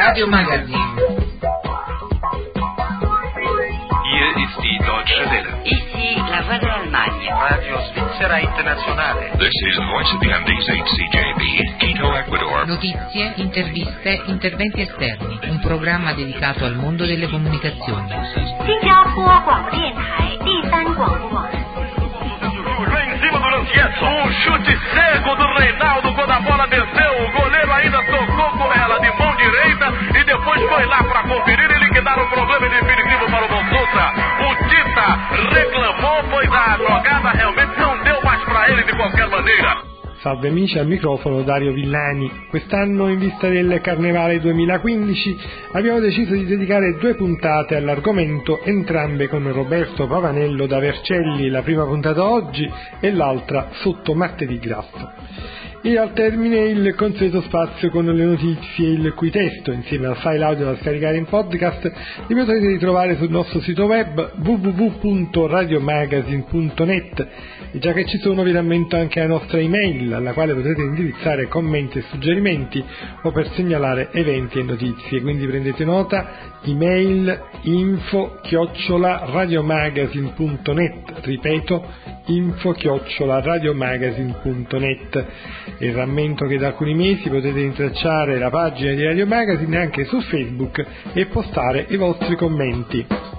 Radio Magazine. Hier ist die Deutsche Welle. Ici la voix de l'Allemagne. Radio Svizzera Internazionale. This is Voice of the Andes 8CJB, Quito, Ecuador. Notizie, interviste, interventi esterni. Un programma dedicato al mondo delle comunicazioni. 新加坡广播电台第三广播网。 Lá em cima do Lanchietto, chute cego do Reinaldo quando a bola desceu. O goleiro ainda tocou com ela de mão direita e depois foi lá para conferir e liquidar o problema definitivo para o Bonsutra. O Tita reclamou, pois a jogada realmente não deu mais para ele de qualquer maneira. Salve amici, al microfono Dario Villani. Quest'anno, in vista del Carnevale 2015, abbiamo deciso di dedicare 2 puntate all'argomento, entrambe con Roberto Pavanello da Vercelli, la prima puntata oggi e l'altra sotto martedì grasso. E al termine il consueto spazio con le notizie, il cui testo, insieme al file audio da scaricare in podcast, li potrete ritrovare sul nostro sito web www.radiomagazine.net. E già che ci sono, vi rammento anche la nostra email, alla quale potrete indirizzare commenti e suggerimenti o per segnalare eventi e notizie. Quindi prendete nota: email info@radiomagazine.net, ripeto, info@radiomagazine.net. E rammento che da alcuni mesi potete rintracciare la pagina di Radio Magazine anche su Facebook e postare i vostri commenti.